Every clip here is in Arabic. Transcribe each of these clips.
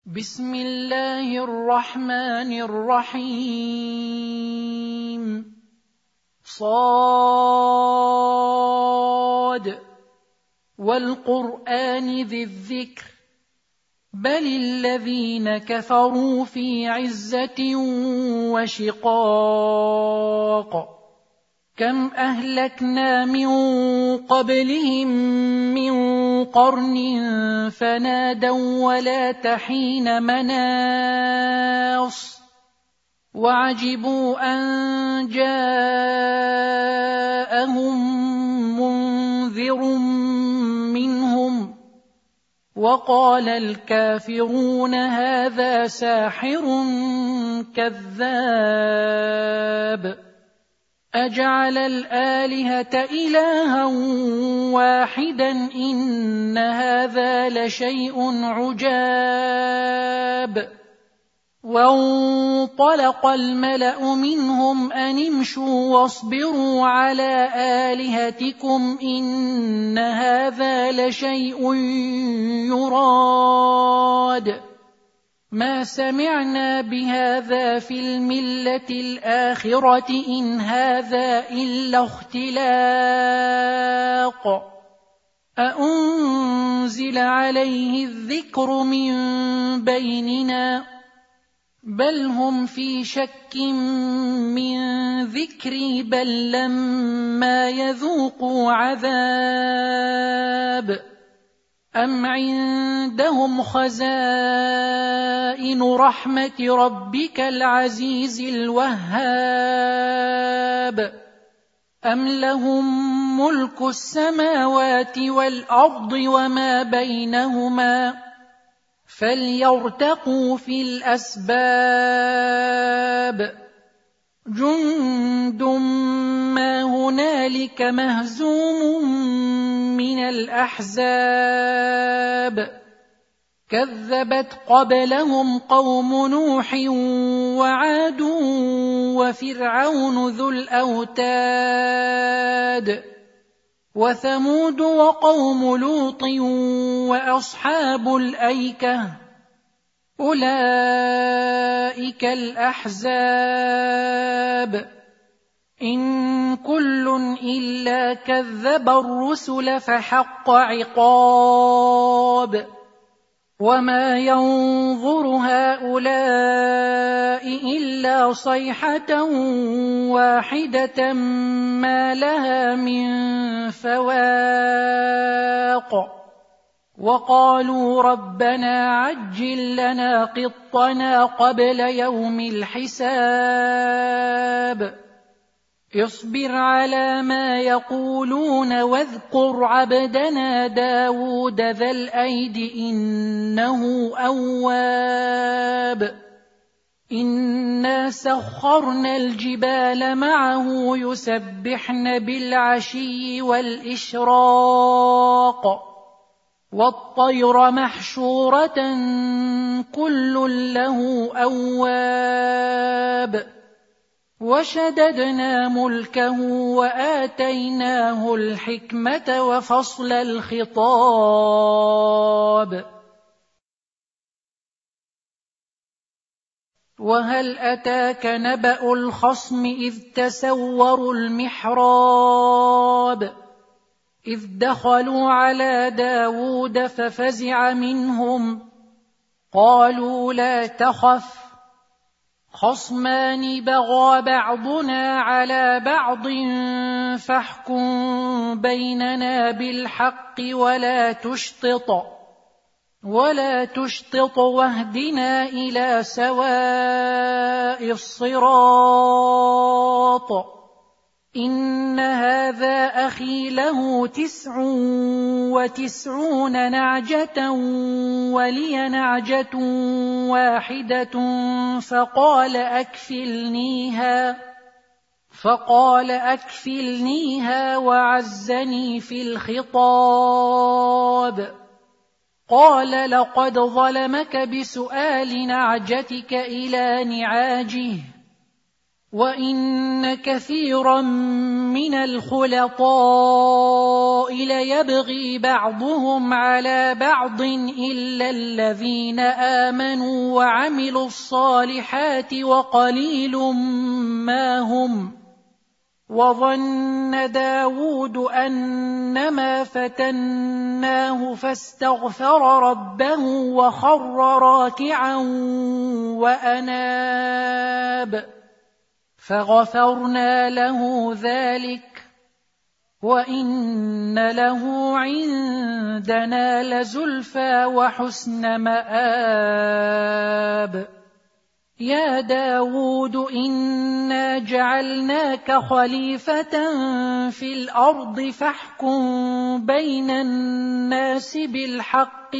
بسم الله الرحمن الرحيم صاد والقرآن ذي الذكر بل الذين كفروا في عزة وشقاق كم أهلكنا من قبلهم من قرن فنادوا ولا تحين مناص وعجبوا أن جاءهم منذر منهم وقال الكافرون هذا ساحر كذاب أجعل الآلهة إلها واحدا إن هذا لشيء عجاب وانطلق الملأ منهم أن امشوا واصبروا على آلهتكم إن هذا لشيء يراد ما سمعنا بهذا في الملة الآخرة إن هذا إلا اختلاق أأنزل عليه الذكر من بيننا بل هم في شك من ذكري بل لما يذوقوا عذاب أم عندهم خزائن رحمة ربك العزيز الوهاب أم لهم ملك السماوات والأرض وما بينهما فليرتقوا في الأسباب جند ما هنالك مهزوم من الأحزاب كذبت قبلهم قوم نوح وعاد وفرعون ذو الأوتاد وثمود وقوم لوط وأصحاب الأيكة أولئك الأحزاب إن كل إلا كذب الرسل فحق عقاب وما ينظر هؤلاء إلا صيحة واحدة ما لها من فواق وقالوا ربنا عجل لنا قطنا قبل يوم الحساب اصبر على ما يقولون واذكر عبدنا داود ذا الأيد إنه أواب إنا سخرنا الجبال معه يسبحن بالعشي والإشراق والطير محشورة كل له أواب وشددنا ملكه وآتيناه الحكمة وفصل الخطاب وهل أتاك نبأ الخصم إذ تسوروا المحراب إذ دخلوا على داود ففزع منهم قالوا لا تخف خصمان بغى بعضنا على بعض فاحكم بيننا بالحق ولا تشطط واهدنا إلى سواء الصراط إن هذا أخي له 99 نعجة ولي نعجة واحدة فقال أكفلنيها وعزني في الخطاب قال لقد ظلمك بسؤال نعجتك إلى نعاجه وَإِنَّ كَثِيرًا مِنَ الْخُلَطَاءِ لَيَبْغِي بَعْضُهُمْ عَلَى بَعْضٍ إِلَّا الَّذِينَ آمَنُوا وَعَمِلُوا الصَّالِحَاتِ وَقَلِيلٌ مَّا هُمْ. وَظَنَّ دَاوُودُ أَنَّمَا فَتَنَّاهُ فَاسْتَغْفَرَ رَبَّهُ وَخَرَّ رَاكِعًا وَأَنَابَ فَغَفَرْنَا لَهُ ذَلِكَ وَإِنَّ لَهُ عِندَنَا لَزُلْفَىٰ وَحُسْنَ مَآبٍ. يَا دَاوُودُ إِنَّا جَعَلْنَاكَ خَلِيفَةً فِي الْأَرْضِ فَاحْكُم بَيْنَ النَّاسِ بِالْحَقِّ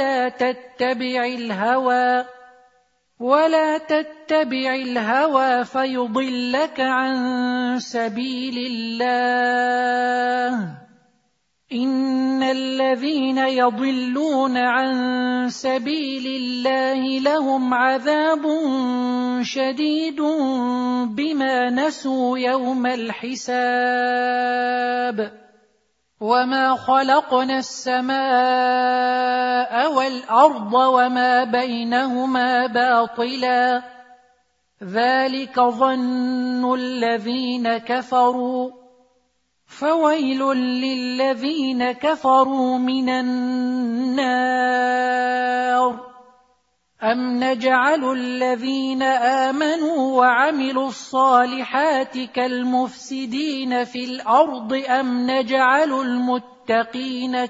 ولا تتبع الهوى فيضلك عن سبيل الله. إن الذين يضلون عن سبيل الله لهم عذاب شديد بما نسوا يوم الحساب. وما خلقنا السماء والأرض وما بينهما باطلا ذلك ظن الذين كفروا فويل للذين كفروا من النار. أم نجعل الذين آمنوا وعملوا الصالحات كالمفسدين في الأرض أم نجعل المتقين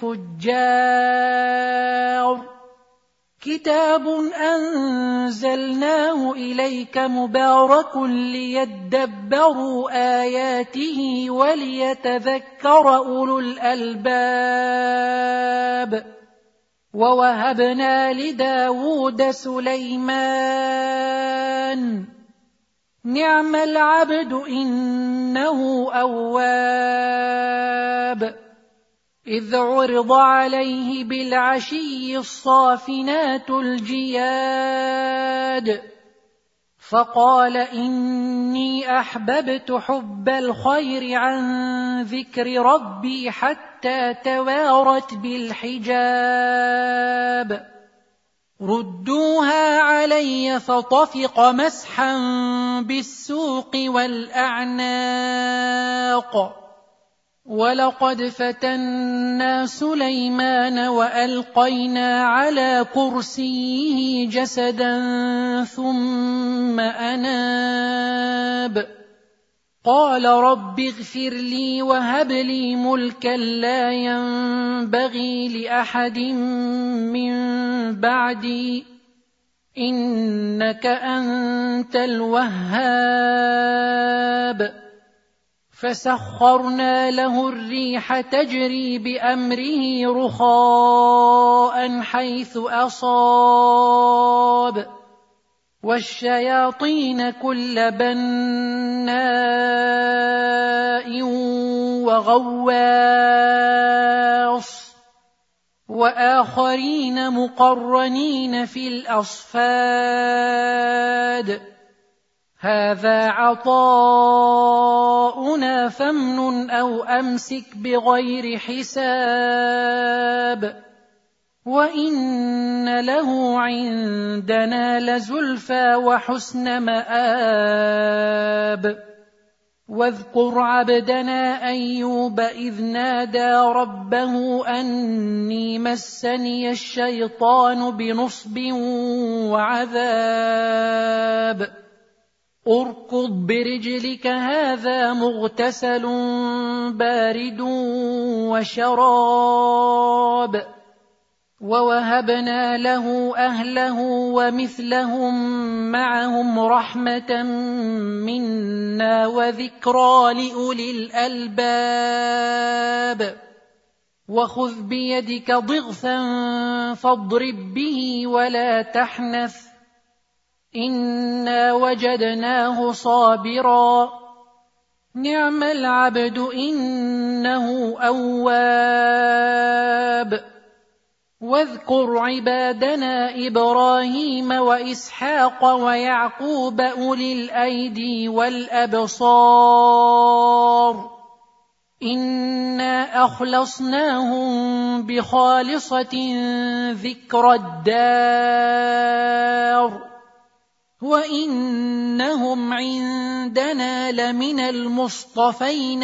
كالفجار. كتاب أنزلناه إليك مبارك ليدبروا آياته وليتذكر أولو الألباب. ووهبنا لداود سليمان نعم العبد إنه أواب. إذ عرض عليه بالعشي الصافنات الجياد فقال إني أحببت حب الخير عن ذكر ربي حتى توارت بالحجاب. ردوها علي فطفق مسحا بالسوق والأعناق. ولقد فتنا سليمان وألقينا على كرسيه جسدا ثم أناب قال رب اغفر لي وهب لي ملكا لا ينبغي لأحد من بعدي إنك أنت الوهاب. فسخرنا له الريح تجري بأمره رخاء حيث أصاب والشياطين كل بناء وغواص وآخرين مقرنين في الأصفاد. هذا عطاؤنا فامنن أو أمسك بغير حساب وإن له عندنا لزلفى وحسن مآب. واذكر عبدنا أيوب إذ نادى ربه أني مسني الشيطان بنصب وعذاب اركض برجلك هذا مغتسل بارد وشراب. ووهبنا له أهله ومثلهم معهم رحمة منا وذكرى لأولي الألباب. وخذ بيدك ضغثا فاضرب به ولا تحنث إنا وجدناه صابرا نعم العبد إنه أواب. واذكر عبادنا إبراهيم وإسحاق ويعقوب أولي الأيدي والأبصار إنا أخلصناهم بخالصة ذكر الدار وإنهم عندنا لمن المصطفين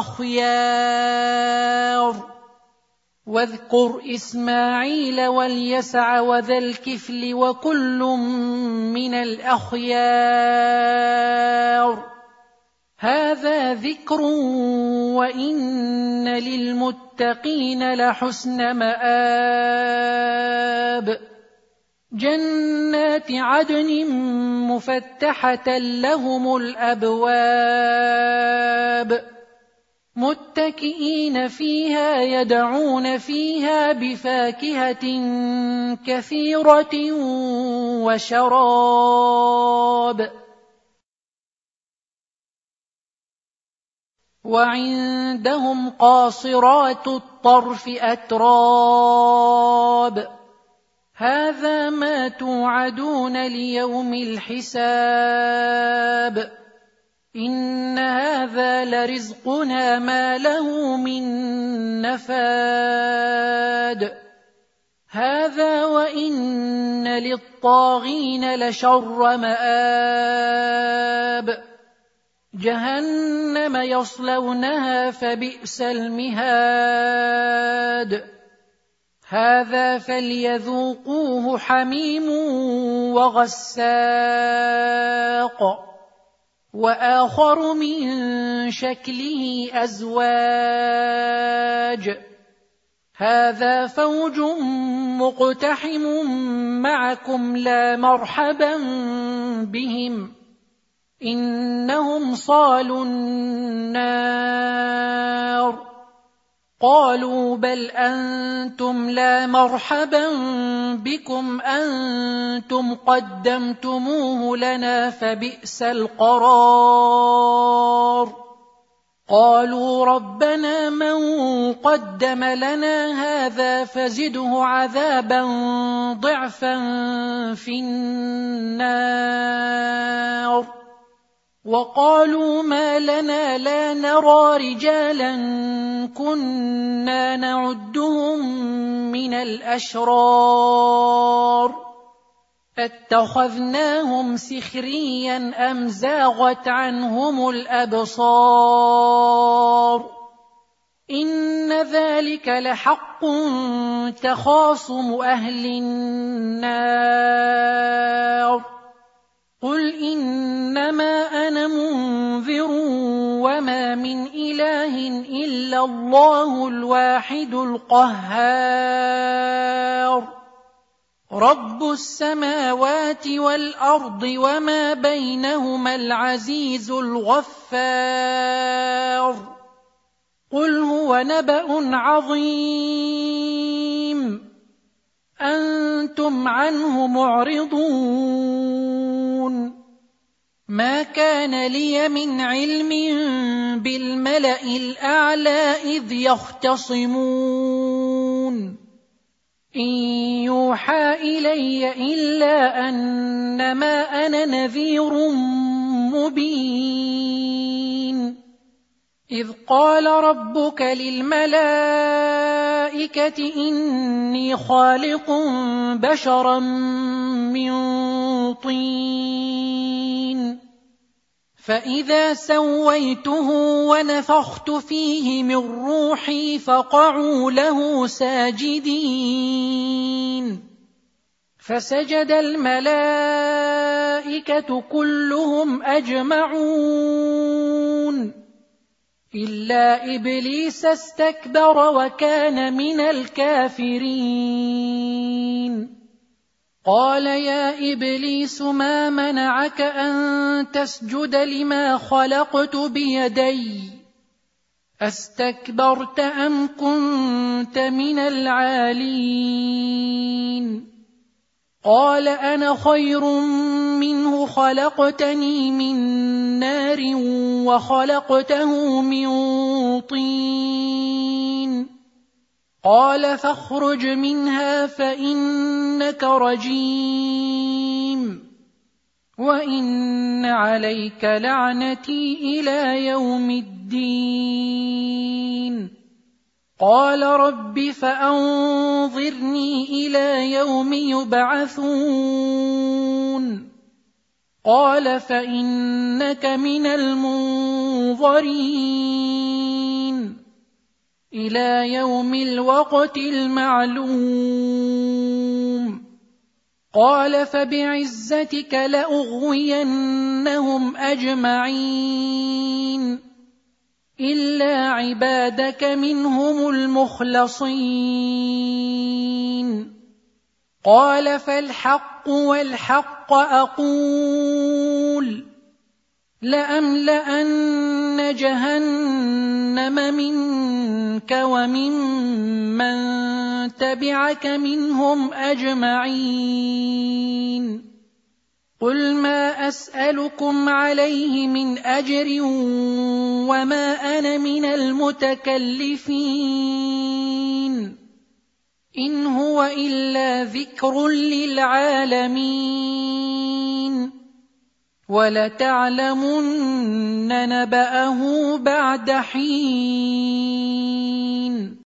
الأخيار واذكر إسماعيل واليسع وذا الكفل وكل من الأخيار هذا ذكر وإن للمتقين لحسن مآب جنات عدن مفتحة لهم الأبواب متكئين فيها يدعون فيها بفاكهة كثيرة وشراب وعندهم قاصرات الطرف أتراب هذا ما توعدون ليوم الحساب إن هذا لرزقنا ما له من نفاد هذا وإن للطاغين لشر مآب جهنم يصلونها فبئس المهاد هذا فليذوقوه حميم وغساق وآخر من شكله أزواج هذا فوج مقتحم معكم لا مرحبا بهم إنهم صالوا النار قالوا بل أنتم لا مرحبا بكم أنتم قدمتموه لنا فبئس القرار قالوا ربنا من قدم لنا هذا فزده عذابا ضعفا في النار وقالوا ما لنا لا نرى رجالا كنا نعدهم من الأشرار اتخذناهم سخريا أم زاغت عنهم الأبصار إن ذلك لحق تخاصم أهل النار قل إنما أنا منذر وما من إله إلا الله الواحد القهار رب السماوات والأرض وما بينهما العزيز الغفار قل هو نبأ عظيم أنتم عنه معرضون ما كان لي من علم بالملأ الأعلى إذ يختصمون إن يوحى إلي إلا أنما أنا نذير مبين إذ قال ربك للملائكة إني خالق بشرا من طين فإذا سويته ونفخت فيه من روحي فقعوا له ساجدين فسجد الملائكة كلهم أجمعون إلا إبليس استكبر وكان من الكافرين قال يا إبليس ما منعك أن تسجد لما خلقت بيدي أستكبرت أم كنت من العالين قال أنا خير منه خلقتني من نار وخلقته من طين قال فاخرج منها فإنك رجيم وإن عليك لعنتي إلى يوم الدين. قال رب فأنظرني إلى يوم يبعثون. قال فإنك من المنظرين إلى يوم الوقت المعلوم. قال فبعزتك لأغوينهم أجمعين إلا عبادك منهم المخلصين. قال فالحق والحق أقول لأملأن جهنم منك وممن تبعك منهم أجمعين. قل ما أسألكم عليه من أجر وما أنا من المتكلفين إن هو إلا ذكر للعالمين ولتعلمن نبأه بعد حين.